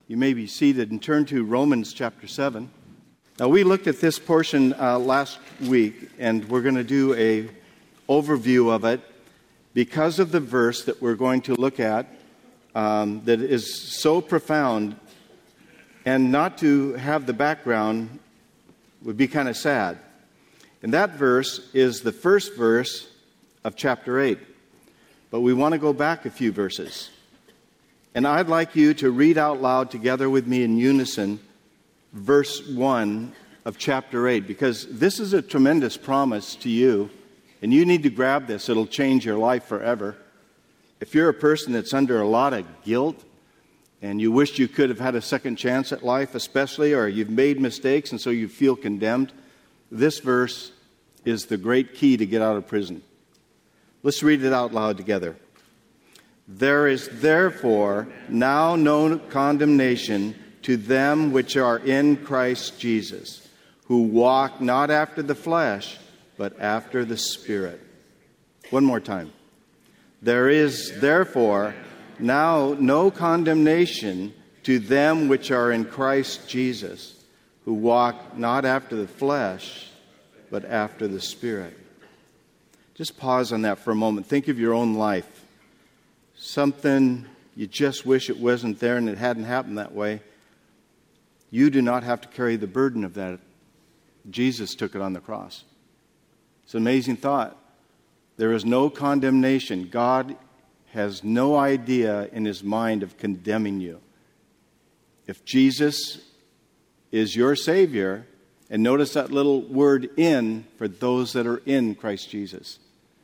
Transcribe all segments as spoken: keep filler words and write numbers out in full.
You may be seated and turn to Romans chapter seven. Now, we looked at this portion uh, last week, and we're going to do a overview of it because of the verse that we're going to look at um, that is so profound, and not to have the background would be kind of sad. And that verse is the first verse of chapter eight. But we want to go back a few verses. And I'd like you to read out loud together with me in unison verse one of chapter eight, because this is a tremendous promise to you, and you need to grab this. It'll change your life forever. If you're a person that's under a lot of guilt, and you wish you could have had a second chance at life especially, or you've made mistakes and so you feel condemned, this verse is the great key to get out of prison. Let's read it out loud together. There is therefore now no condemnation to them which are in Christ Jesus, who walk not after the flesh, but after the Spirit. One more time. There is therefore now no condemnation to them which are in Christ Jesus, who walk not after the flesh, but after the Spirit. Just pause on that for a moment. Think of your own life. Something you just wish it wasn't there and it hadn't happened that way. You do not have to carry the burden of that. Jesus took it on the cross. It's an amazing thought. There is no condemnation. God has no idea in his mind of condemning you. If Jesus is your Savior, and notice that little word "in" for those that are in Christ Jesus.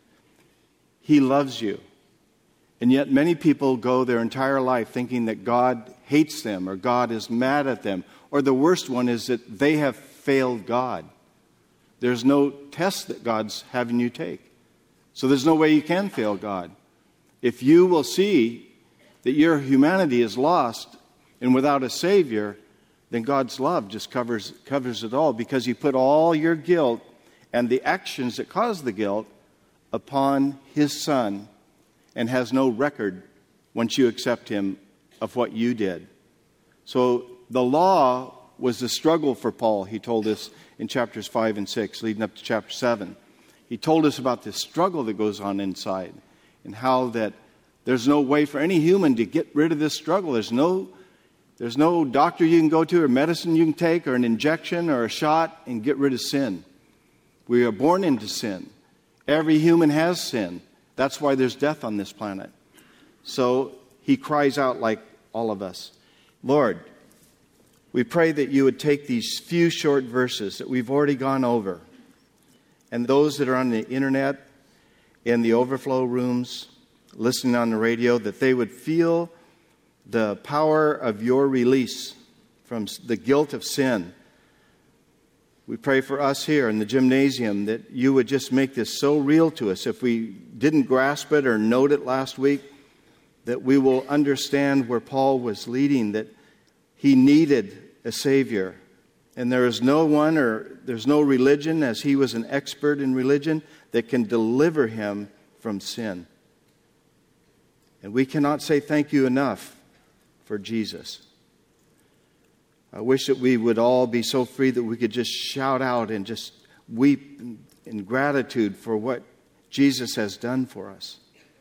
He loves you. And yet many people go their entire life thinking that God hates them or God is mad at them. Or the worst one is that they have failed God. There's no test that God's having you take. So there's no way you can fail God. If you will see that your humanity is lost and without a Savior, then God's love just covers covers it all, because he put all your guilt and the actions that caused the guilt upon his Son, and has no record once you accept him of what you did. So the law was the struggle for Paul. He told us in chapters five and six, leading up to chapter seven. He told us about this struggle that goes on inside, and how that there's no way for any human to get rid of this struggle. There's no, there's no doctor you can go to, or medicine you can take, or an injection, or a shot, and get rid of sin. We are born into sin. Every human has sin. That's why there's death on this planet. So he cries out like all of us. Lord, we pray that you would take these few short verses that we've already gone over, and those that are on the internet, in the overflow rooms, listening on the radio, that they would feel the power of your release from the guilt of sin. We pray for us here in the gymnasium that you would just make this so real to us. If we didn't grasp it or note it last week, that we will understand where Paul was leading, that he needed a Savior. And there is no one, or there's no religion, as he was an expert in religion, that can deliver him from sin. And we cannot say thank you enough for Jesus. I wish that we would all be so free that we could just shout out and just weep in gratitude for what Jesus has done for us.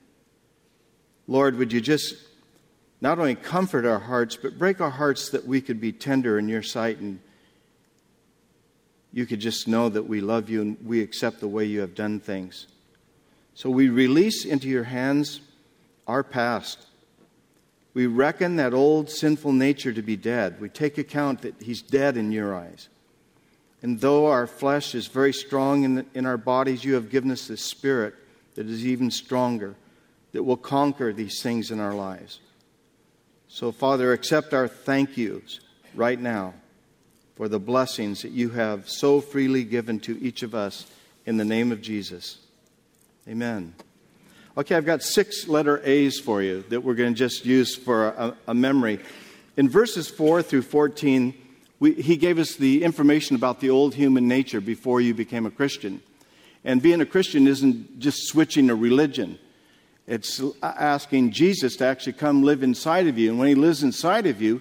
Lord, would you just not only comfort our hearts, but break our hearts that we could be tender in your sight, and you could just know that we love you and we accept the way you have done things. So we release into your hands our past. We reckon that old sinful nature to be dead. We take account that he's dead in your eyes. And though our flesh is very strong in, the, in our bodies, you have given us this Spirit that is even stronger, that will conquer these things in our lives. So, Father, accept our thank yous right now for the blessings that you have so freely given to each of us in the name of Jesus. Amen. Okay, I've got six letter A's for you that we're going to just use for a, a memory. In verses four through fourteen, we, he gave us the information about the old human nature before you became a Christian. And being a Christian isn't just switching a religion. It's asking Jesus to actually come live inside of you. And when he lives inside of you,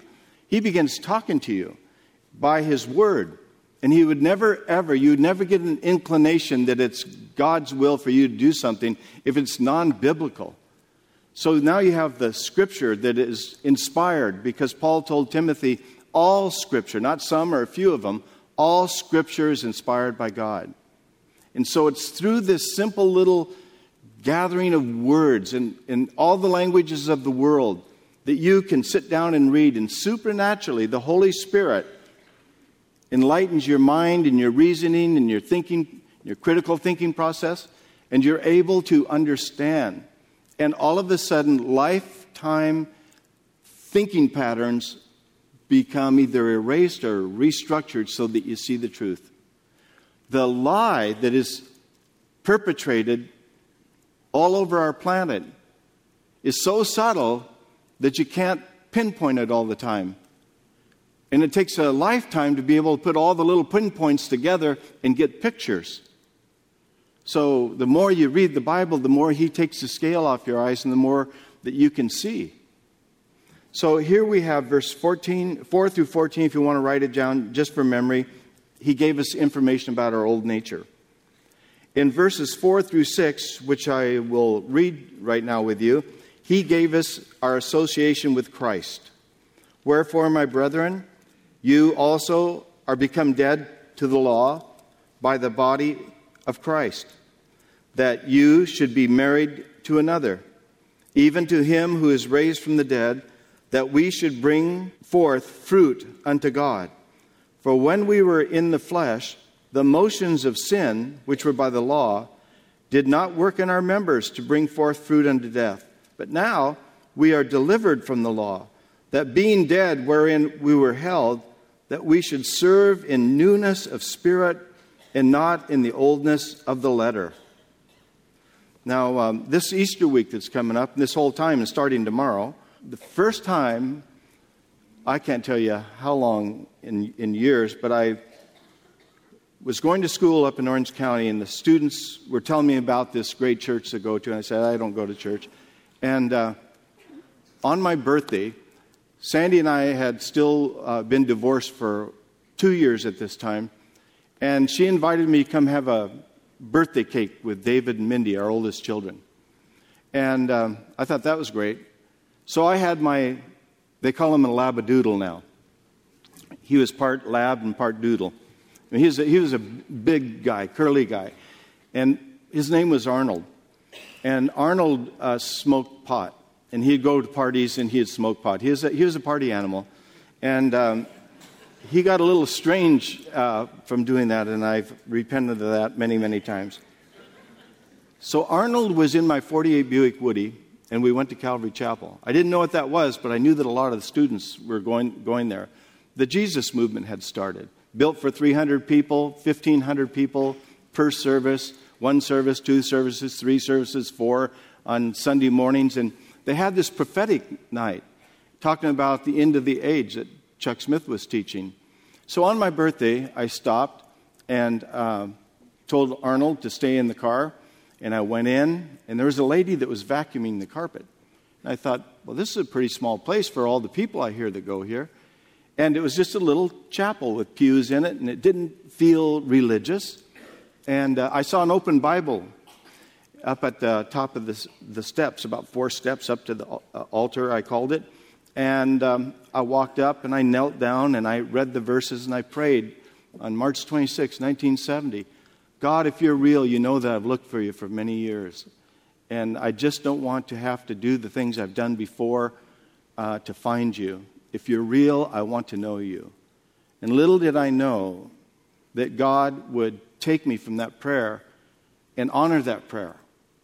He begins talking to you by his word. And he would never, ever, you would never get an inclination that it's God's will for you to do something if it's non-biblical. So now you have the scripture that is inspired, because Paul told Timothy, all scripture, not some or a few of them, all scripture is inspired by God. And so it's through this simple little gathering of words in, in all the languages of the world that you can sit down and read, and supernaturally the Holy Spirit enlightens your mind and your reasoning and your thinking, your critical thinking process, and you're able to understand. And all of a sudden, lifetime thinking patterns become either erased or restructured so that you see the truth. The lie that is perpetrated all over our planet is so subtle that you can't pinpoint it all the time. And it takes a lifetime to be able to put all the little pinpoints together and get pictures. So the more you read the Bible, the more he takes the scale off your eyes and the more that you can see. So here we have verse fourteen, four through fourteen, if you want to write it down just for memory. He gave us information about our old nature. In verses four through six, which I will read right now with you, he gave us our association with Christ. Wherefore, my brethren, you also are become dead to the law by the body of Christ, that you should be married to another, even to him who is raised from the dead, that we should bring forth fruit unto God. For when we were in the flesh, the motions of sin, which were by the law, did not work in our members to bring forth fruit unto death. But now we are delivered from the law, that being dead wherein we were held, that we should serve in newness of spirit and not in the oldness of the letter. Now, um, this Easter week that's coming up, and this whole time and starting tomorrow, the first time, I can't tell you how long in, in years, but I was going to school up in Orange County, and the students were telling me about this great church to go to, and I said, I don't go to church. And uh, on my birthday, Sandy and I had still uh, been divorced for two years at this time, and she invited me to come have a birthday cake with David and Mindy, our oldest children. And um, I thought that was great. So I had my, they call him a labradoodle now. He was part lab and part doodle. I mean, he was a, he was a big guy, curly guy. And his name was Arnold. And Arnold uh, smoked pot. And he'd go to parties and he'd smoke pot. He was a, he was a party animal. And um, he got a little strange uh, from doing that, and I've repented of that many, many times. So Arnold was in my forty-eight Buick Woody, and we went to Calvary Chapel. I didn't know what that was, but I knew that a lot of the students were going, going there. The Jesus movement had started. Built for three hundred people, fifteen hundred people per service, one service, two services, three services, four on Sunday mornings. And they had this prophetic night talking about the end of the age that Chuck Smith was teaching. So on my birthday, I stopped and uh, told Arnold to stay in the car. And I went in, and there was a lady that was vacuuming the carpet. And I thought, well, this is a pretty small place for all the people I hear that go here. And it was just a little chapel with pews in it, and it didn't feel religious. And uh, I saw an open Bible up at the top of the, the steps, about four steps up to the uh, altar, I called it. And um, I walked up, and I knelt down, and I read the verses, and I prayed on March twenty-sixth, nineteen seventy. God, if you're real, you know that I've looked for you for many years. And I just don't want to have to do the things I've done before uh, to find you. If you're real, I want to know you. And little did I know that God would take me from that prayer and honor that prayer.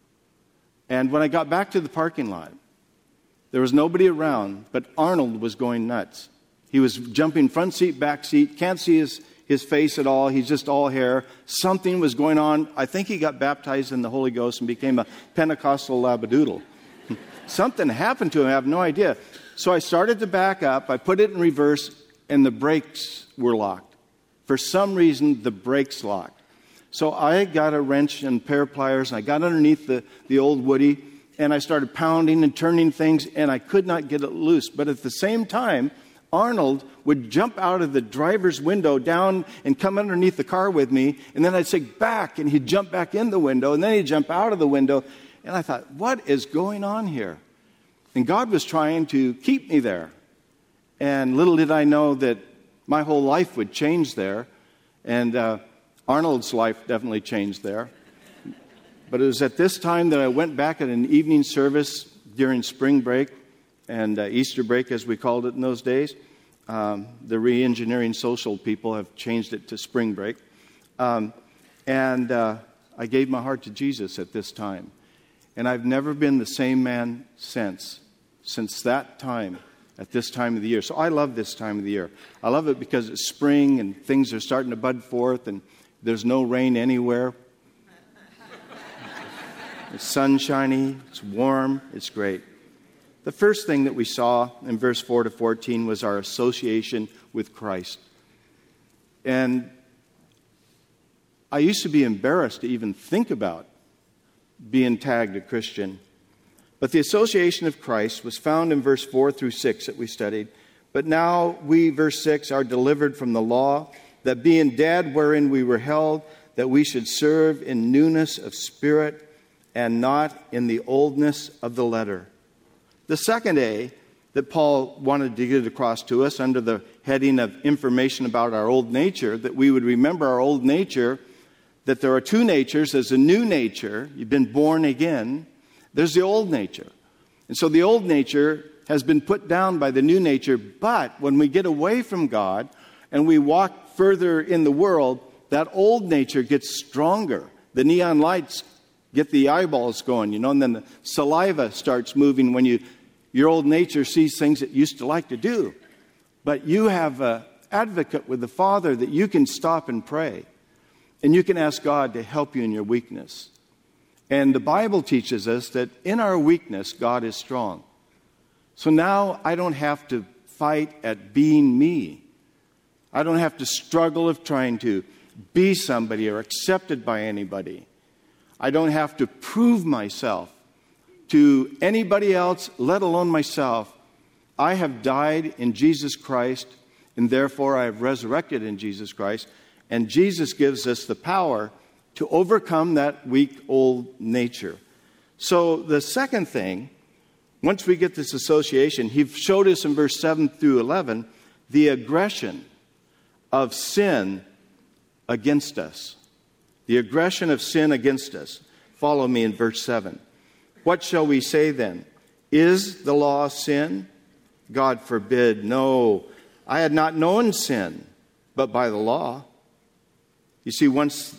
And when I got back to the parking lot, there was nobody around, but Arnold was going nuts. He was jumping front seat, back seat, can't see his, his face at all. He's just all hair. Something was going on. I think he got baptized in the Holy Ghost and became a Pentecostal labradoodle. Something happened to him. I have no idea. So I started to back up. I put it in reverse, and the brakes were locked. For some reason, the brakes locked. So I got a wrench and pair of pliers, and I got underneath the, the old Woody, and I started pounding and turning things, and I could not get it loose. But at the same time, Arnold would jump out of the driver's window down and come underneath the car with me, and then I'd say, back, and he'd jump back in the window, and then he'd jump out of the window. And I thought, what is going on here? And God was trying to keep me there. And little did I know that my whole life would change there. And uh, Arnold's life definitely changed there. But it was at this time that I went back at an evening service during spring break and uh, Easter break, as we called it in those days. Um, the re-engineering social people have changed it to spring break. Um, and uh, I gave my heart to Jesus at this time. And I've never been the same man since, since that time, at this time of the year. So I love this time of the year. I love it because it's spring and things are starting to bud forth and there's no rain anywhere. It's sunshiny, it's warm, it's great. The first thing that we saw in verse four to fourteen was our association with Christ. And I used to be embarrassed to even think about being tagged a Christian. But the association of Christ was found in verse four through six that we studied. But now we, verse six, are delivered from the law, that being dead wherein we were held, that we should serve in newness of spirit and not in the oldness of the letter. The second A that Paul wanted to get across to us under the heading of information about our old nature, that we would remember our old nature, that there are two natures. There's a new nature. You've been born again. There's the old nature. And so the old nature has been put down by the new nature. But when we get away from God and we walk further in the world, that old nature gets stronger. The neon lights get the eyeballs going, you know, and then the saliva starts moving when you your old nature sees things it used to like to do. But you have an advocate with the Father that you can stop and pray. And you can ask God to help you in your weakness. And the Bible teaches us that in our weakness, God is strong. So now I don't have to fight at being me. I don't have to struggle of trying to be somebody or accepted by anybody. I don't have to prove myself to anybody else, let alone myself. I have died in Jesus Christ, and therefore I have resurrected in Jesus Christ. And Jesus gives us the power to overcome that weak old nature. So the second thing, once we get this association, he showed us in verse seven through eleven, the aggression of sin against us. The aggression of sin against us. Follow me in verse seven. What shall we say then? Is the law sin? God forbid. No, I had not known sin, but by the law. You see, once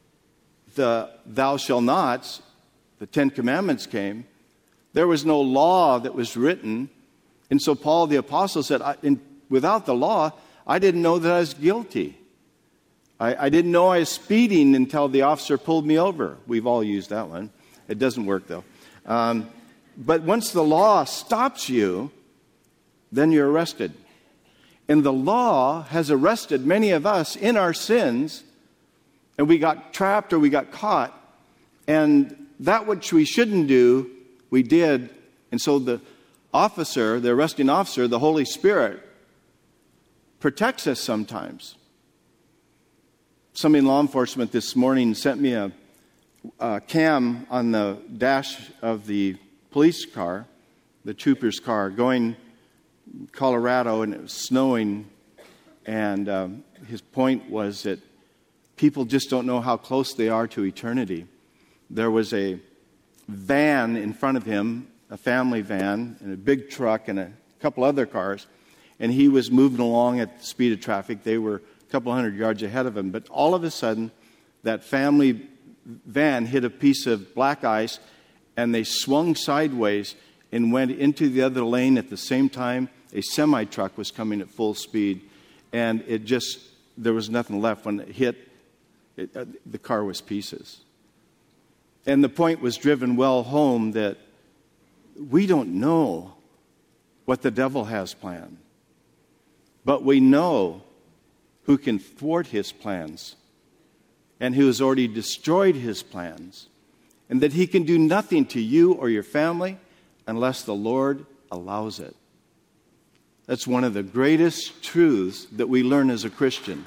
the thou shalt nots, the Ten Commandments came, there was no law that was written. And so Paul the Apostle said, I, in, without the law, I didn't know that I was guilty. I, I didn't know I was speeding until the officer pulled me over. We've all used that one. It doesn't work, though. Um, but once the law stops you, then you're arrested. And the law has arrested many of us in our sins, and we got trapped or we got caught. And that which we shouldn't do, we did. And so the officer, the arresting officer, the Holy Spirit, protects us sometimes. Somebody in law enforcement this morning sent me a, a cam on the dash of the police car, the trooper's car, going Colorado, and it was snowing. And um, his point was that people just don't know how close they are to eternity. There was a van in front of him, a family van, and a big truck, and a couple other cars. And he was moving along at the speed of traffic. They were a couple hundred yards ahead of him. But all of a sudden, that family van hit a piece of black ice, and they swung sideways and went into the other lane at the same time. A semi-truck was coming at full speed, and it just, there was nothing left. When it hit, it, uh, the car was pieces. And the point was driven well home that we don't know what the devil has planned, but we know who can thwart his plans and who has already destroyed his plans, and that he can do nothing to you or your family unless the Lord allows it. That's one of the greatest truths that we learn as a Christian.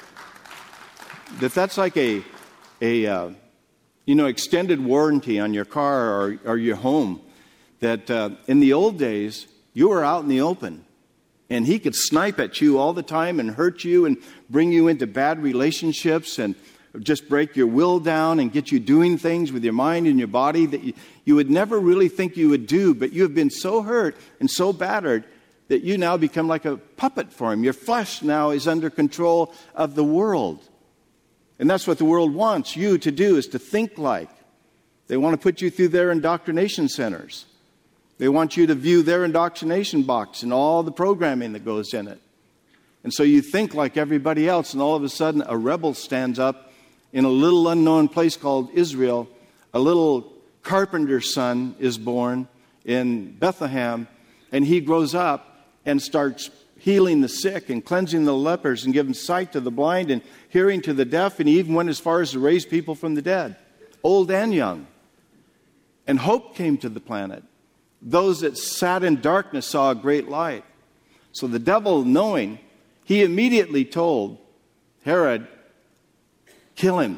That that's like a, a uh, you know, extended warranty on your car or, or your home. That uh, in the old days, you were out in the open. And he could snipe at you all the time and hurt you and bring you into bad relationships and just break your will down and get you doing things with your mind and your body that you, you would never really think you would do. But you have been so hurt and so battered that you now become like a puppet for him. Your flesh now is under control of the world. And that's what the world wants you to do, is to think like. They want to put you through their indoctrination centers. They want you to view their indoctrination box and all the programming that goes in it. And so you think like everybody else, and all of a sudden a rebel stands up in a little unknown place called Israel. A little carpenter's son is born in Bethlehem, and he grows up and starts healing the sick and cleansing the lepers and giving sight to the blind and hearing to the deaf, and he even went as far as to raise people from the dead, old and young. And hope came to the planet. Those that sat in darkness saw a great light. So the devil, knowing, he immediately told Herod, kill him.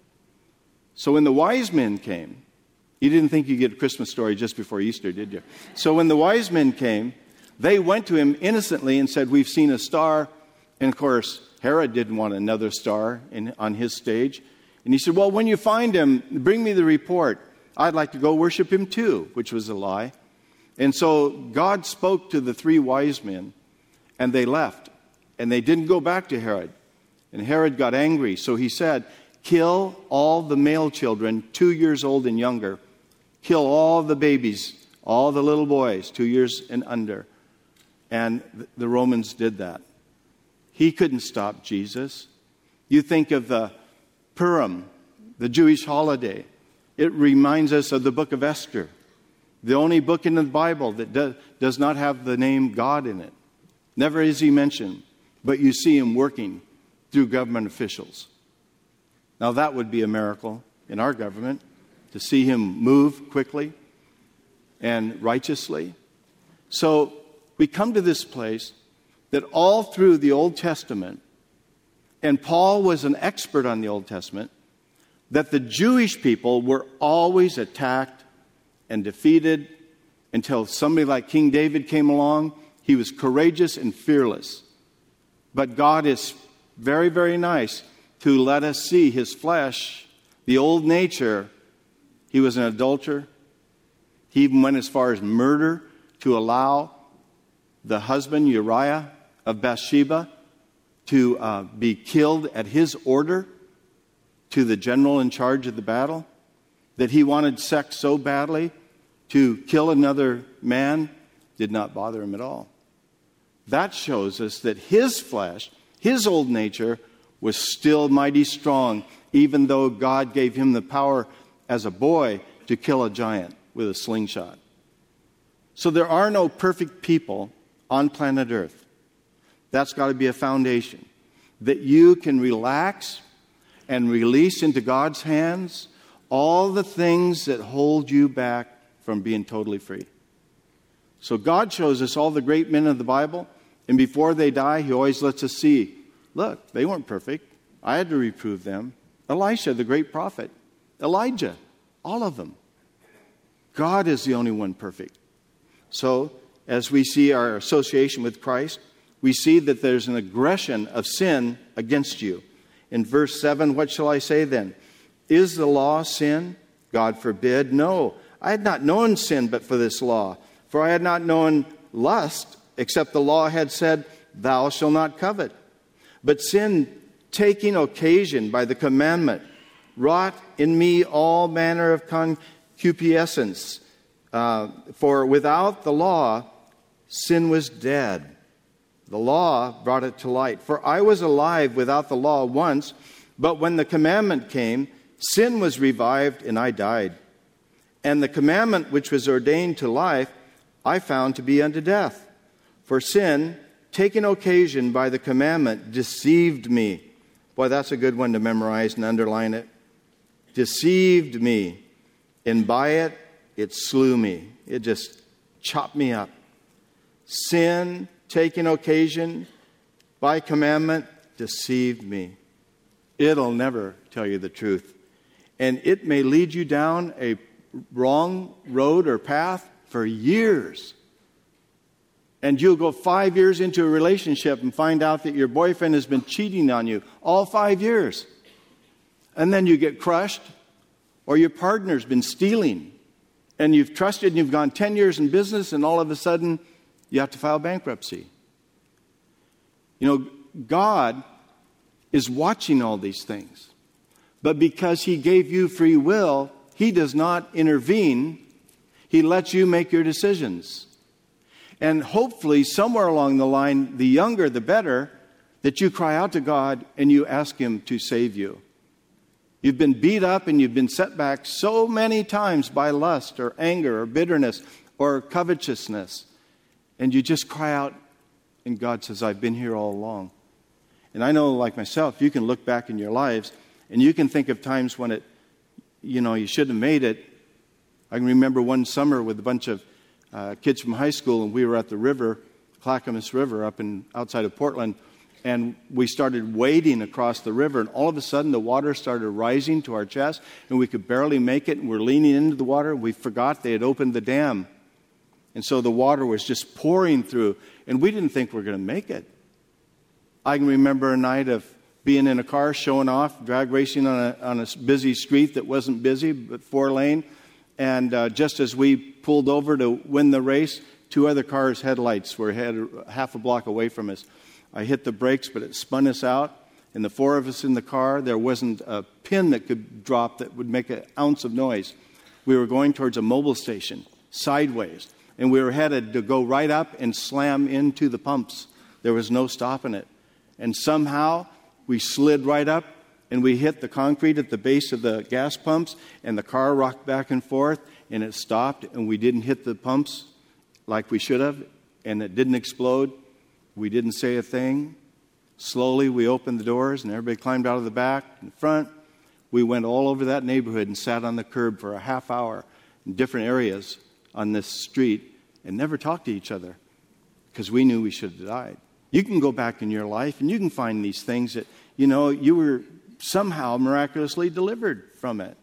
So when the wise men came, you didn't think you'd get a Christmas story just before Easter, did you? So when the wise men came, they went to him innocently and said, we've seen a star. And of course, Herod didn't want another star in, on his stage. And he said, well, when you find him, bring me the report. I'd like to go worship him too, which was a lie. And so God spoke to the three wise men, and they left. And they didn't go back to Herod. And Herod got angry. So he said, kill all the male children, two years old and younger. Kill all the babies, all the little boys, two years and under. And the Romans did that. He couldn't stop Jesus. You think of the Purim, the Jewish holiday. It reminds us of the book of Esther, the only book in the Bible that do, does not have the name God in it. Never is he mentioned, but you see him working through government officials. Now that would be a miracle in our government, to see him move quickly and righteously. So we come to this place that all through the Old Testament, and Paul was an expert on the Old Testament, that the Jewish people were always attacked and defeated until somebody like King David came along. He was courageous and fearless. But God is very, very nice to let us see his flesh, the old nature. He was an adulterer. He even went as far as murder to allow the husband, Uriah of Bathsheba, to uh, be killed at his order to the general in charge of the battle. That he wanted sex so badly to kill another man did not bother him at all. That shows us that his flesh, his old nature, was still mighty strong, even though God gave him the power as a boy to kill a giant with a slingshot. So there are no perfect people on planet Earth. That's got to be a foundation. That you can relax and release into God's hands all the things that hold you back from being totally free. So God shows us all the great men of the Bible, and before they die, he always lets us see, look, they weren't perfect. I had to reprove them. Elisha, the great prophet. Elijah, all of them. God is the only one perfect. So, as we see our association with Christ, we see that there's an aggression of sin against you. In verse seven, what shall I say then? Is the law sin? God forbid. No, I had not known sin but for this law. For I had not known lust, except the law had said, thou shalt not covet. But sin, taking occasion by the commandment, wrought in me all manner of concupiscence. Uh, for without the law, sin was dead. The law brought it to light. For I was alive without the law once, but when the commandment came, sin was revived and I died. And the commandment which was ordained to life, I found to be unto death. For sin, taking occasion by the commandment, deceived me. Boy, that's a good one to memorize and underline it. Deceived me, and by it, it slew me. It just chopped me up. Sin taking occasion by commandment, deceived me. It'll never tell you the truth. And it may lead you down a wrong road or path for years. And you'll go five years into a relationship and find out that your boyfriend has been cheating on you all five years. And then you get crushed, or your partner's been stealing. And you've trusted and you've gone ten years in business, and all of a sudden you have to file bankruptcy. You know, God is watching all these things. But because He gave you free will, He does not intervene. He lets you make your decisions. And hopefully, somewhere along the line, the younger the better, that you cry out to God and you ask Him to save you. You've been beat up and you've been set back so many times by lust or anger or bitterness or covetousness. And you just cry out, and God says, I've been here all along. And I know, like myself, you can look back in your lives and you can think of times when it, you know, you shouldn't have made it. I can remember one summer with a bunch of uh, kids from high school, and we were at the river, Clackamas River, up in outside of Portland, and we started wading across the river, and all of a sudden the water started rising to our chest, and we could barely make it, and we're leaning into the water. We forgot they had opened the dam, and so the water was just pouring through, and we didn't think we were going to make it. I can remember a night of being in a car, showing off, drag racing on a, on a busy street that wasn't busy, but four lane. And uh, just as we pulled over to win the race, two other cars' headlights were head, half a block away from us. I hit the brakes, but it spun us out. And the four of us in the car, there wasn't a pin that could drop that would make an ounce of noise. We were going towards a mobile station, sideways. And we were headed to go right up and slam into the pumps. There was no stopping it. And somehow we slid right up, and we hit the concrete at the base of the gas pumps, and the car rocked back and forth, and it stopped, and we didn't hit the pumps like we should have, and it didn't explode. We didn't say a thing. Slowly, we opened the doors, and everybody climbed out of the back and the front. We went all over that neighborhood and sat on the curb for a half hour in different areas on this street and never talked to each other because we knew we should have died. You can go back in your life, and you can find these things that, you know, you were somehow miraculously delivered from it.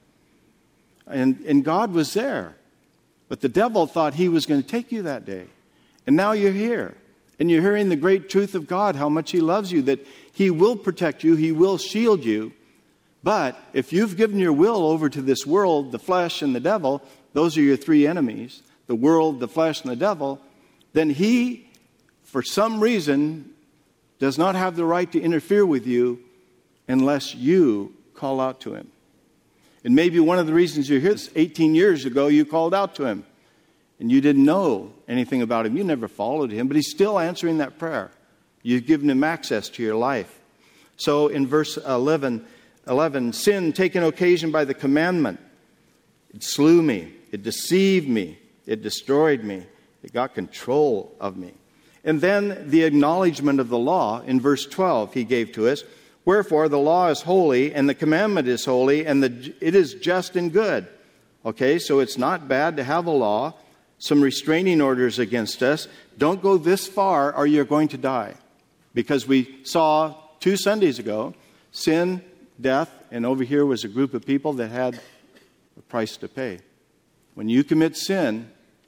And, and God was there. But the devil thought he was going to take you that day. And now you're here. And you're hearing the great truth of God, how much He loves you, that He will protect you, He will shield you. But if you've given your will over to this world, the flesh and the devil, those are your three enemies, the world, the flesh, and the devil, then He, for some reason, does not have the right to interfere with you unless you call out to Him. And maybe one of the reasons you're here is eighteen years ago you called out to Him and you didn't know anything about Him. You never followed Him, but He's still answering that prayer. You've given Him access to your life. So in verse eleven, eleven, sin taken occasion by the commandment. It slew me. It deceived me. It destroyed me. It got control of me. And then the acknowledgement of the law in verse twelve He gave to us. Wherefore the law is holy, and the commandment is holy, and the, it is just and good. Okay, so it's not bad to have a law, some restraining orders against us. Don't go this far or you're going to die. Because we saw two Sundays ago, sin, death, and over here was a group of people that had a price to pay. When you commit sin,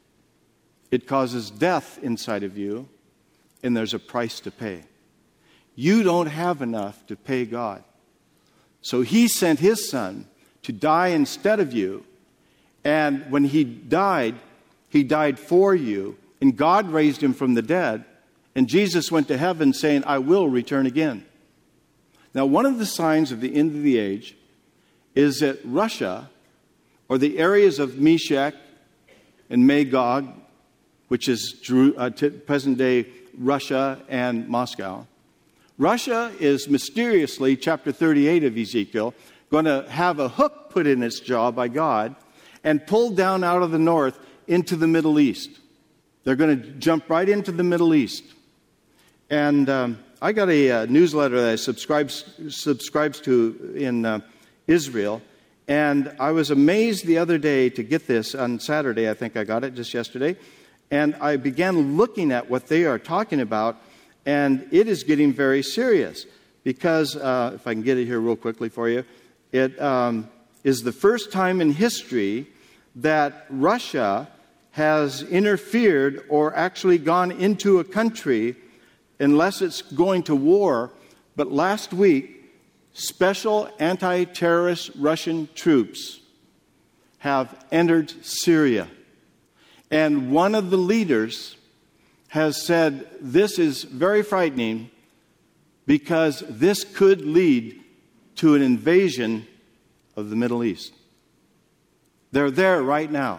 it causes death inside of you, and there's a price to pay. You don't have enough to pay God. So He sent His Son to die instead of you. And when He died, He died for you. And God raised Him from the dead. And Jesus went to heaven saying, I will return again. Now, one of the signs of the end of the age is that Russia, or the areas of Meshech and Magog, which is uh, present-day Russia and Moscow, Russia is mysteriously, chapter thirty-eight of Ezekiel, going to have a hook put in its jaw by God and pulled down out of the north into the Middle East. They're going to jump right into the Middle East. And um, I got a uh, newsletter that I subscribes, subscribes to in uh, Israel, and I was amazed the other day to get this on Saturday. I think I got it just yesterday. And I began looking at what they are talking about, and it is getting very serious because, uh, if I can get it here real quickly for you, it um, is the first time in history that Russia has interfered or actually gone into a country unless it's going to war. But last week, special anti-terrorist Russian troops have entered Syria. And one of the leaders has said, this is very frightening because this could lead to an invasion of the Middle East. They're there right now.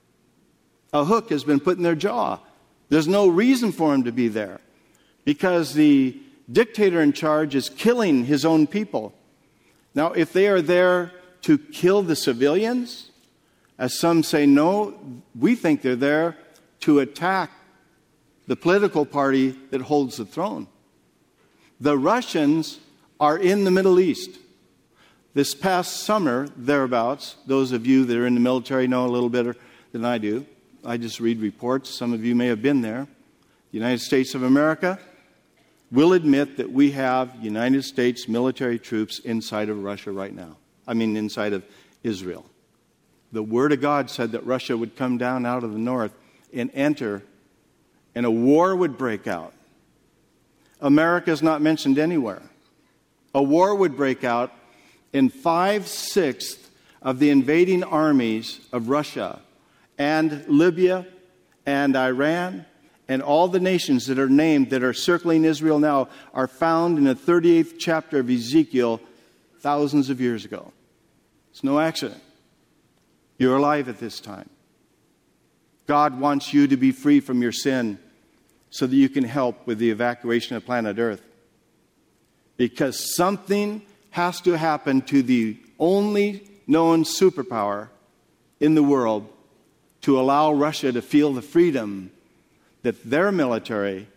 A hook has been put in their jaw. There's no reason for them to be there because the dictator in charge is killing his own people. Now, if they are there to kill the civilians, as some say, no, we think they're there to attack the political party that holds the throne. The Russians are in the Middle East. This past summer, thereabouts, those of you that are in the military know a little better than I do. I just read reports. Some of you may have been there. The United States of America will admit that we have United States military troops inside of Russia right now. I mean, inside of Israel. The Word of God said that Russia would come down out of the north and enter, and a war would break out. America is not mentioned anywhere. A war would break out, and five-sixths of the invading armies of Russia and Libya and Iran and all the nations that are named that are circling Israel now are found in the thirty-eighth chapter of Ezekiel thousands of years ago. It's no accident. You're alive at this time. God wants you to be free from your sin so that you can help with the evacuation of planet Earth. Because something has to happen to the only known superpower in the world to allow Russia to feel the freedom that their military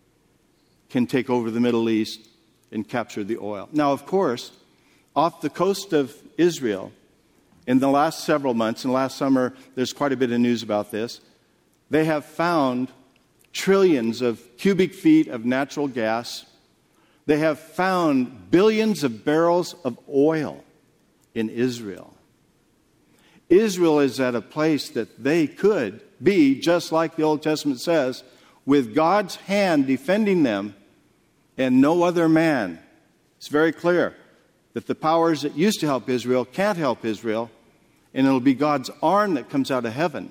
can take over the Middle East and capture the oil. Now, of course, off the coast of Israel, in the last several months, and last summer, there's quite a bit of news about this, they have found trillions of cubic feet of natural gas. They have found billions of barrels of oil in Israel. Israel is at a place that they could be, just like the Old Testament says, with God's hand defending them and no other man. It's very clear that the powers that used to help Israel can't help Israel, and it'll be God's arm that comes out of heaven.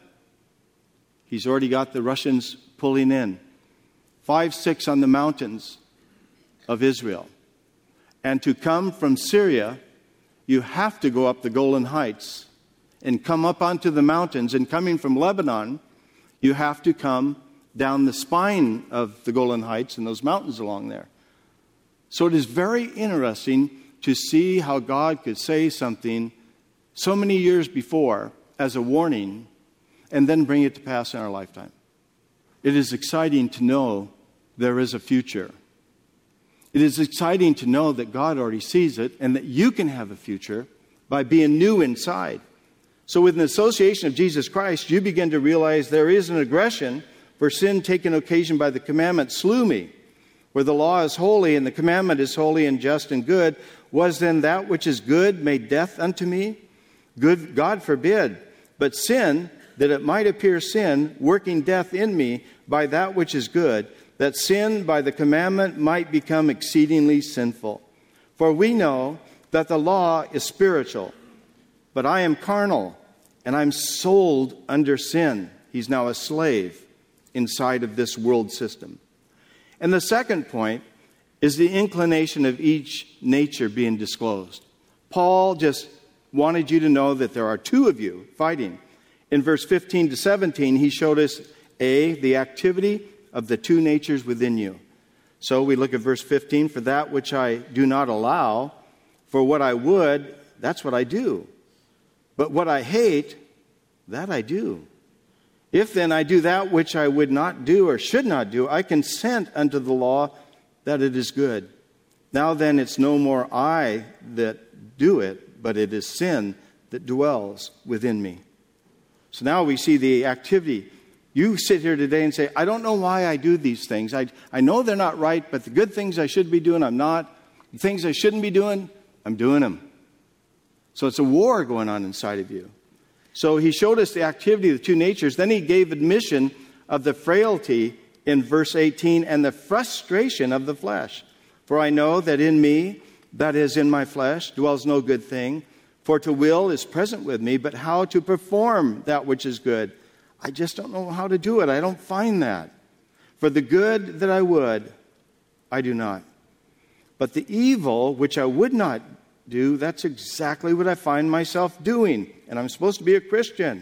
He's already got the Russians pulling in. Five, six on the mountains of Israel. And to come from Syria, you have to go up the Golan Heights and come up onto the mountains. And coming from Lebanon, you have to come down the spine of the Golan Heights and those mountains along there. So it is very interesting to see how God could say something so many years before as a warning and then bring it to pass in our lifetime. It is exciting to know there is a future. It is exciting to know that God already sees it and that you can have a future by being new inside. So with an association of Jesus Christ, you begin to realize there is an aggression for sin taken occasion by the commandment, slew me. Where the law is holy and the commandment is holy and just and good, was then that which is good made death unto me? Good, God forbid. But sin, that it might appear sin, working death in me by that which is good, that sin by the commandment might become exceedingly sinful. For we know that the law is spiritual, but I am carnal, and I'm sold under sin. He's now a slave inside of this world system. And the second point is the inclination of each nature being disclosed. Paul just wanted you to know that there are two of you fighting. In verse fifteen to seventeen, he showed us, A, the activity of the two natures within you. So we look at verse fifteen, for that which I do not allow, for what I would, that's what I do. But what I hate, that I do. If then I do that which I would not do or should not do, I consent unto the law that it is good. Now then, it's no more I that do it, but it is sin that dwells within me. So now we see the activity You sit here today and say, I don't know why I do these things. I, I know they're not right, but the good things I should be doing, I'm not. The things I shouldn't be doing, I'm doing them. So it's a war going on inside of you. So he showed us the activity of the two natures. Then he gave admission of the frailty in verse eighteen and the frustration of the flesh. For I know that in me, that is in my flesh, dwells no good thing. For to will is present with me, but how to perform that which is good, I just don't know how to do it. I don't find that. For the good that I would, I do not. But the evil which I would not do, that's exactly what I find myself doing. And I'm supposed to be a Christian.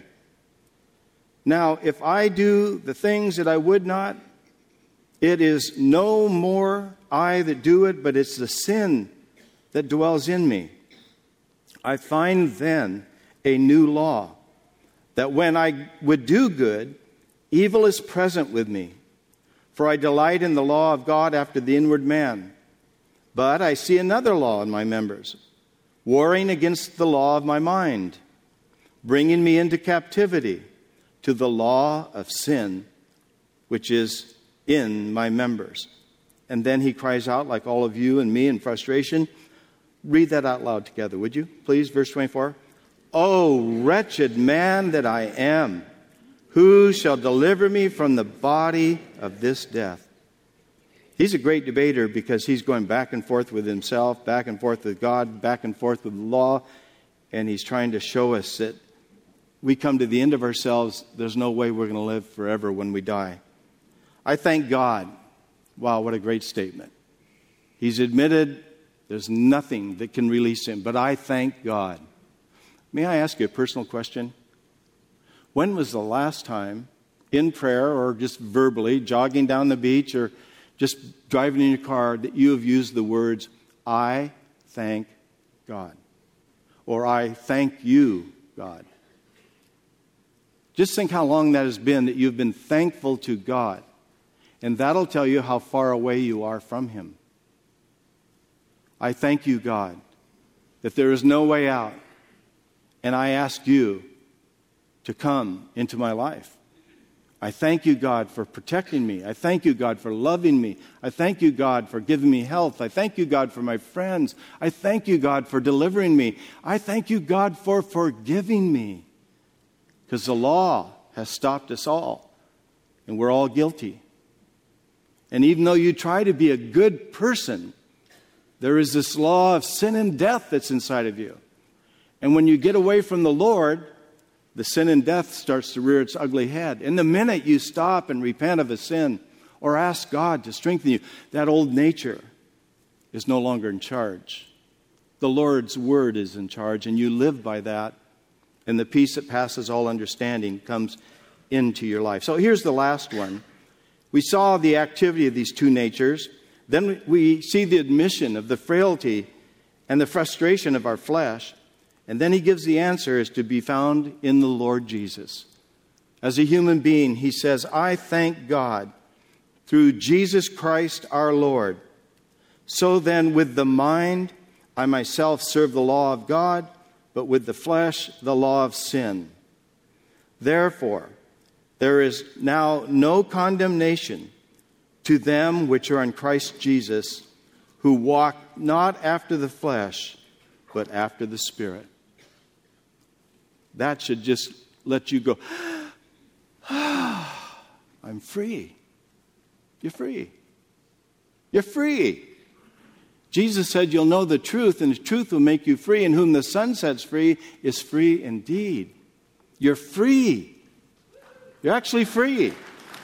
Now, if I do the things that I would not, it is no more I that do it, but it's the sin that dwells in me. I find then a new law, that when I would do good, evil is present with me. For I delight in the law of God after the inward man. But I see another law in my members, warring against the law of my mind, bringing me into captivity to the law of sin, which is in my members. And then he cries out, like all of you and me, in frustration. Read that out loud together, would you? Please, verse twenty-four. Oh, wretched man that I am, who shall deliver me from the body of this death? He's a great debater because he's going back and forth with himself, back and forth with God, back and forth with the law, and he's trying to show us that we come to the end of ourselves. There's no way we're going to live forever when we die. I thank God. Wow, what a great statement. He's admitted there's nothing that can release him, but I thank God. May I ask you a personal question? When was the last time, in prayer or just verbally, jogging down the beach or just driving in your car, that you have used the words, I thank God, or I thank you, God? Just think how long that has been that you've been thankful to God, and that'll tell you how far away you are from Him. I thank you, God, that there is no way out. And I ask you to come into my life. I thank you, God, for protecting me. I thank you, God, for loving me. I thank you, God, for giving me health. I thank you, God, for my friends. I thank you, God, for delivering me. I thank you, God, for forgiving me. Because the law has stopped us all, and we're all guilty. And even though you try to be a good person, there is this law of sin and death that's inside of you. And when you get away from the Lord, the sin and death starts to rear its ugly head. And the minute you stop and repent of a sin or ask God to strengthen you, that old nature is no longer in charge. The Lord's word is in charge, and you live by that, and the peace that passes all understanding comes into your life. So here's the last one. We saw the activity of these two natures. Then we see the admission of the frailty and the frustration of our flesh. And then he gives the answer is to be found in the Lord Jesus. As a human being, he says, I thank God through Jesus Christ our Lord. So then with the mind, I myself serve the law of God, but with the flesh, the law of sin. Therefore, there is now no condemnation to them which are in Christ Jesus, who walk not after the flesh, but after the Spirit. That should just let you go, ah, I'm free. You're free. You're free. Jesus said you'll know the truth, and the truth will make you free, and whom the Son sets free is free indeed. You're free. You're actually free.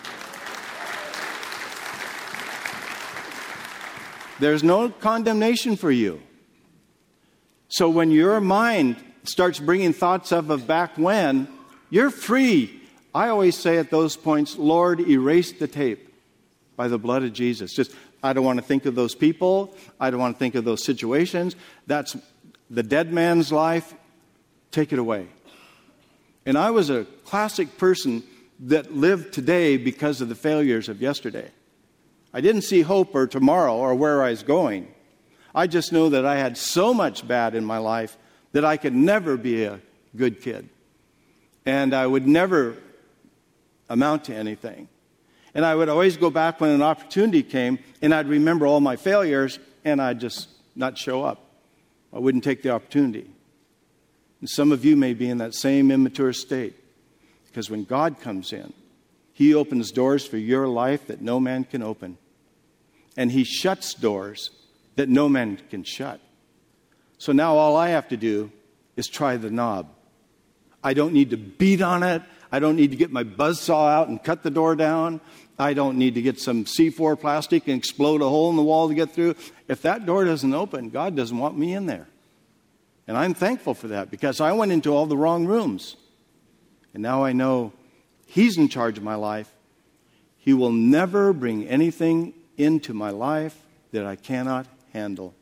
There's no condemnation for you. So when your mind starts bringing thoughts of, of back when, you're free. I always say at those points, Lord, erase the tape by the blood of Jesus. Just, I don't want to think of those people. I don't want to think of those situations. That's the dead man's life. Take it away. And I was a classic person that lived today because of the failures of yesterday. I didn't see hope or tomorrow or where I was going. I just knew that I had so much bad in my life that I could never be a good kid. And I would never amount to anything. And I would always go back when an opportunity came, and I'd remember all my failures, and I'd just not show up. I wouldn't take the opportunity. And some of you may be in that same immature state, because when God comes in, He opens doors for your life that no man can open. And He shuts doors that no man can shut. So now all I have to do is try the knob. I don't need to beat on it. I don't need to get my buzzsaw out and cut the door down. I don't need to get some C four plastic and explode a hole in the wall to get through. If that door doesn't open, God doesn't want me in there. And I'm thankful for that, because I went into all the wrong rooms. And now I know He's in charge of my life. He will never bring anything into my life that I cannot handle.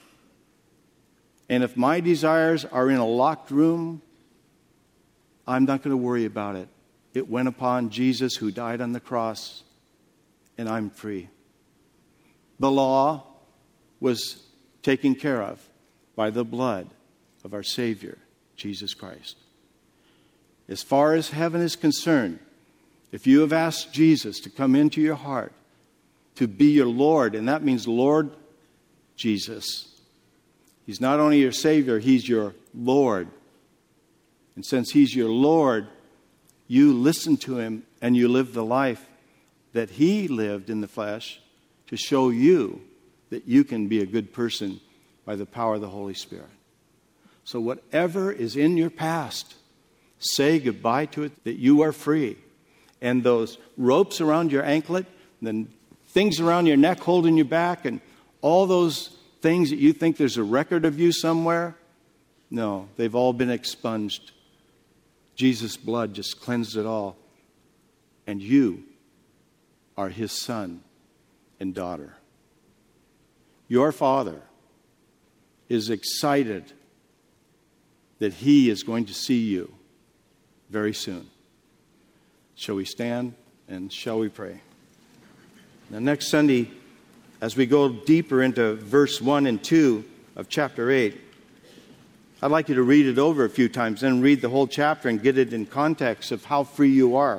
And if my desires are in a locked room, I'm not going to worry about it. It went upon Jesus who died on the cross, and I'm free. The law was taken care of by the blood of our Savior, Jesus Christ. As far as heaven is concerned, if you have asked Jesus to come into your heart, to be your Lord, and that means Lord Jesus. He's not only your Savior, He's your Lord. And since He's your Lord, you listen to Him and you live the life that He lived in the flesh to show you that you can be a good person by the power of the Holy Spirit. So whatever is in your past, say goodbye to it, that you are free. And those ropes around your anklet, and things around your neck holding you back, and all those things that you think there's a record of you somewhere, no, they've all been expunged. Jesus' blood just cleansed it all. And you are His son and daughter. Your Father is excited that He is going to see you very soon. Shall we stand and shall we pray? Now, next Sunday, as we go deeper into verse one and two of chapter eight, I'd like you to read it over a few times, then read the whole chapter and get it in context of how free you are.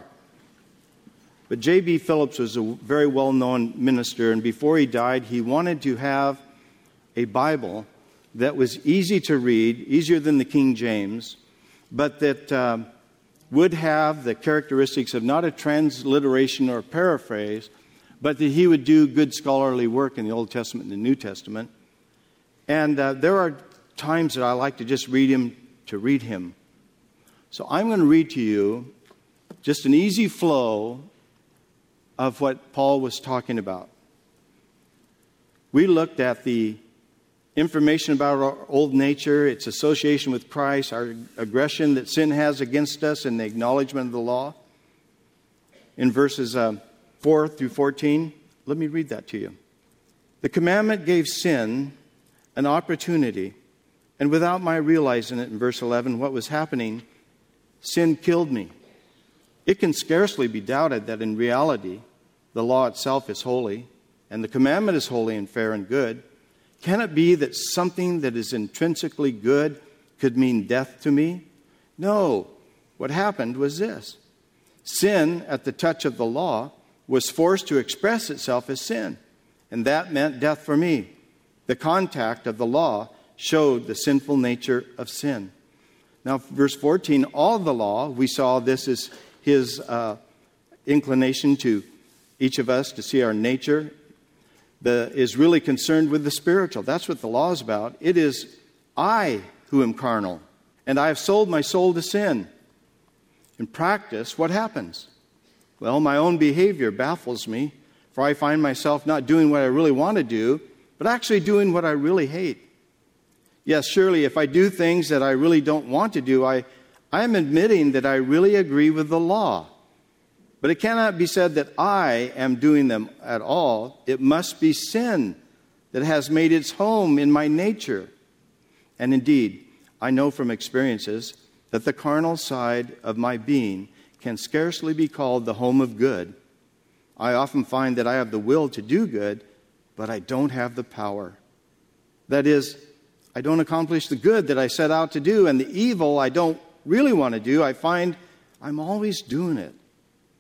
But J B Phillips was a very well-known minister, and before he died, he wanted to have a Bible that was easy to read, easier than the King James, but that uh, would have the characteristics of not a transliteration or paraphrase, but that he would do good scholarly work in the Old Testament and the New Testament. And uh, there are times that I like to just read him to read him. So I'm going to read to you just an easy flow of what Paul was talking about. We looked at the information about our old nature, its association with Christ, our aggression that sin has against us, and the acknowledgement of the law. In verses uh, four through fourteen, let me read that to you. The commandment gave sin an opportunity, and without my realizing it, in verse eleven, what was happening, sin killed me. It can scarcely be doubted that in reality, the law itself is holy, and the commandment is holy and fair and good. Can it be that something that is intrinsically good could mean death to me? No. What happened was this. Sin, at the touch of the law, was forced to express itself as sin, and that meant death for me. The contact of the law showed the sinful nature of sin. Now, verse fourteen, all the law, we saw this as his uh, inclination to each of us to see our nature, the, is really concerned with the spiritual. That's what the law is about. It is I who am carnal, and I have sold my soul to sin. In practice, what happens? Well, my own behavior baffles me, for I find myself not doing what I really want to do, but actually doing what I really hate. Yes, surely if I do things that I really don't want to do, I, I am admitting that I really agree with the law. But it cannot be said that I am doing them at all. It must be sin that has made its home in my nature. And indeed, I know from experiences that the carnal side of my being can scarcely be called the home of good. I often find that I have the will to do good, but I don't have the power. That is, I don't accomplish the good that I set out to do, and the evil I don't really want to do, I find I'm always doing it.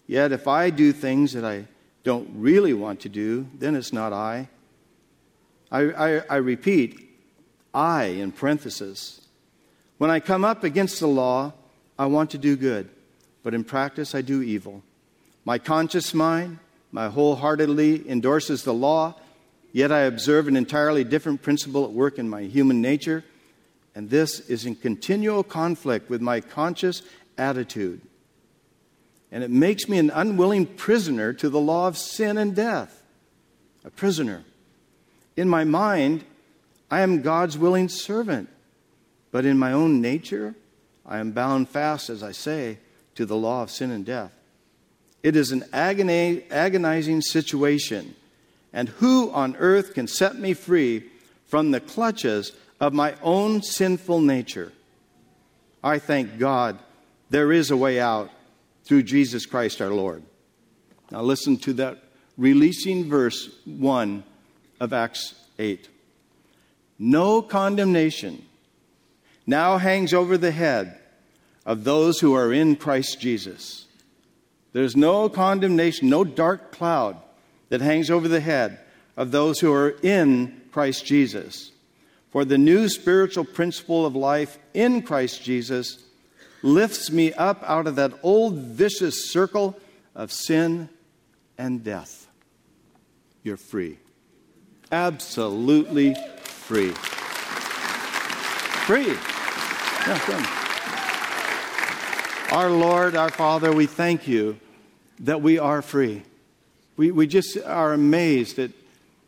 Yet if I do things that I don't really want to do, then it's not I. I, I, I repeat, I in parentheses. When I come up against the law, I want to do good, but in practice I do evil. My conscious mind, my wholeheartedly endorses the law, yet I observe an entirely different principle at work in my human nature, and this is in continual conflict with my conscious attitude. And it makes me an unwilling prisoner to the law of sin and death. A prisoner. In my mind, I am God's willing servant, but in my own nature, I am bound fast, as I say, to the law of sin and death. It is an agony, agonizing situation, and who on earth can set me free from the clutches of my own sinful nature? I thank God there is a way out through Jesus Christ our Lord. Now listen to that releasing verse one of Acts eight. No condemnation now hangs over the head of those who are in Christ Jesus. There's no condemnation, no dark cloud that hangs over the head of those who are in Christ Jesus. For the new spiritual principle of life in Christ Jesus lifts me up out of that old vicious circle of sin and death. You're free. Absolutely free. Free. Yeah, come. Our Lord, our Father, we thank you that we are free. We, we just are amazed at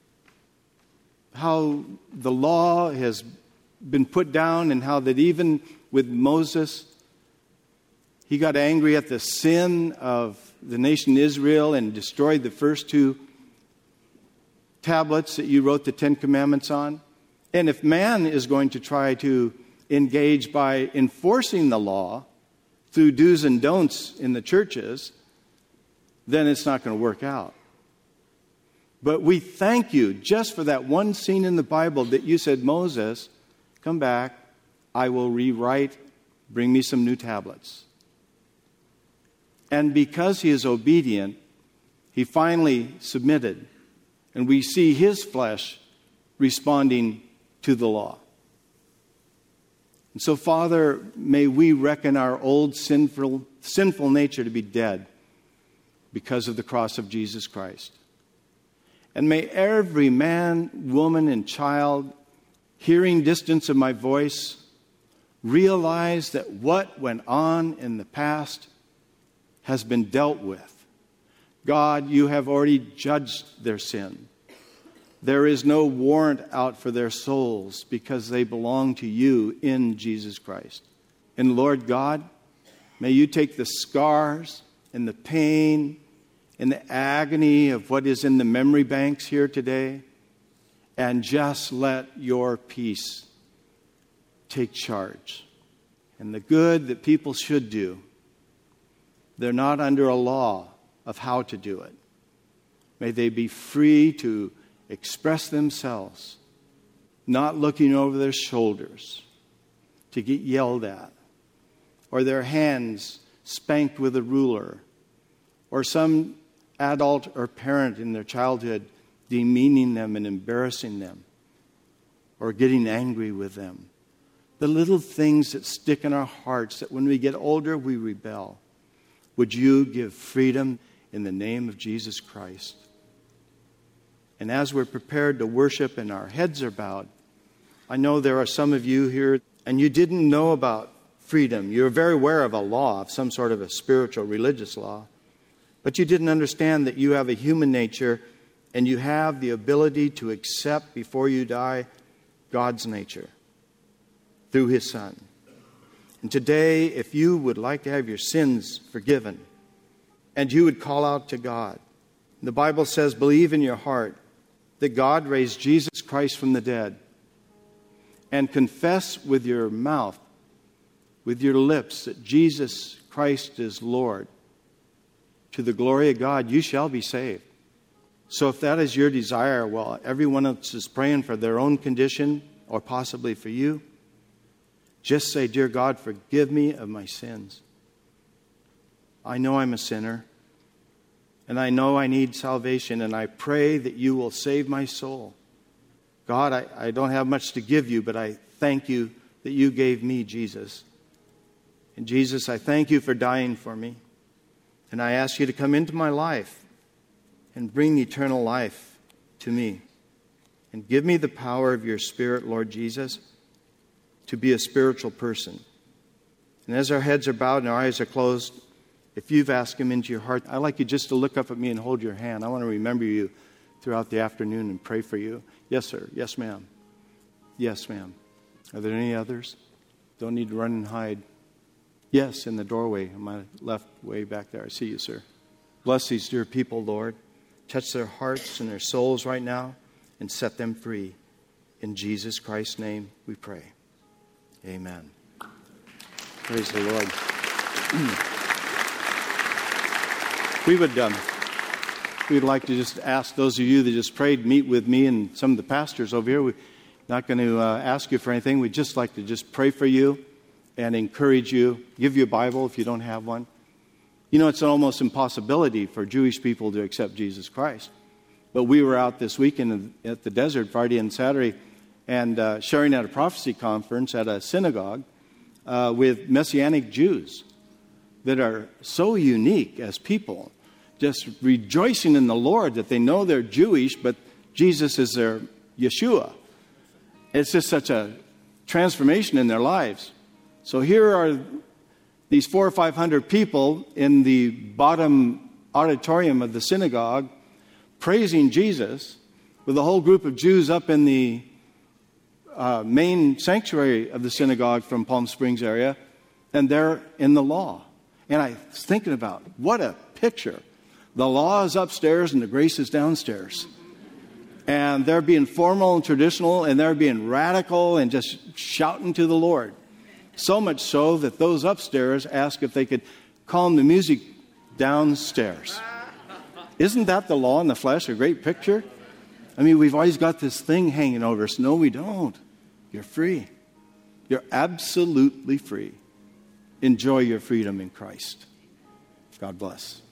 how the law has been put down and how that even with Moses, he got angry at the sin of the nation Israel and destroyed the first two tablets that you wrote the Ten Commandments on. And if man is going to try to engage by enforcing the law through do's and don'ts in the churches, then it's not going to work out. But we thank you just for that one scene in the Bible that you said, Moses, come back, I will rewrite, bring me some new tablets. And because he is obedient, he finally submitted. And we see his flesh responding to the law. And so, Father, may we reckon our old sinful, sinful nature to be dead because of the cross of Jesus Christ. And may every man, woman, and child hearing distance of my voice realize that what went on in the past has been dealt with. God, you have already judged their sin. There is no warrant out for their souls because they belong to you in Jesus Christ. And Lord God, may you take the scars and the pain and the agony of what is in the memory banks here today and just let your peace take charge. And the good that people should do, they're not under a law of how to do it. May they be free to express themselves, not looking over their shoulders to get yelled at, or their hands spanked with a ruler, or some adult or parent in their childhood demeaning them and embarrassing them, or getting angry with them. The little things that stick in our hearts that when we get older we rebel. Would you give freedom in the name of Jesus Christ? And as we're prepared to worship and our heads are bowed, I know there are some of you here and you didn't know about freedom. You're very aware of a law, of some sort of a spiritual religious law, but you didn't understand that you have a human nature and you have the ability to accept before you die God's nature through His Son. And today, if you would like to have your sins forgiven and you would call out to God, the Bible says, believe in your heart that God raised Jesus Christ from the dead, and confess with your mouth, with your lips, that Jesus Christ is Lord, to the glory of God, you shall be saved. So if that is your desire, while everyone else is praying for their own condition, or possibly for you, just say, dear God, forgive me of my sins. I know I'm a sinner, And I know I need salvation, and I pray that you will save my soul. God, I, I don't have much to give you, but I thank you that you gave me Jesus. And Jesus, I thank you for dying for me. And I ask you to come into my life and bring eternal life to me. And give me the power of your Spirit, Lord Jesus, to be a spiritual person. And as our heads are bowed and our eyes are closed, if you've asked him into your heart, I'd like you just to look up at me and hold your hand. I want to remember you throughout the afternoon and pray for you. Yes, sir. Yes, ma'am. Yes, ma'am. Are there any others? Don't need to run and hide. Yes, in the doorway on my left, way back there. I see you, sir. Bless these dear people, Lord. Touch their hearts and their souls right now and set them free. In Jesus Christ's name we pray. Amen. Praise the Lord. We would um, we'd like to just ask those of you that just prayed, meet with me and some of the pastors over here. We're not going to uh, ask you for anything. We'd just like to just pray for you and encourage you, give you a Bible if you don't have one. You know, it's an almost impossibility for Jewish people to accept Jesus Christ. But we were out this weekend at the desert, Friday and Saturday, and uh, sharing at a prophecy conference at a synagogue uh, with Messianic Jews that are so unique as people, just rejoicing in the Lord that they know they're Jewish, but Jesus is their Yeshua. It's just such a transformation in their lives. So here are these four or five hundred people in the bottom auditorium of the synagogue praising Jesus with a whole group of Jews up in the uh, main sanctuary of the synagogue from Palm Springs area, and they're in the law. And I was thinking about, what a picture. The law is upstairs and the grace is downstairs. And they're being formal and traditional, and they're being radical and just shouting to the Lord. So much so that those upstairs asked if they could calm the music downstairs. Isn't that the law in the flesh, a great picture? I mean, we've always got this thing hanging over us. No, we don't. You're free. You're absolutely free. Enjoy your freedom in Christ. God bless.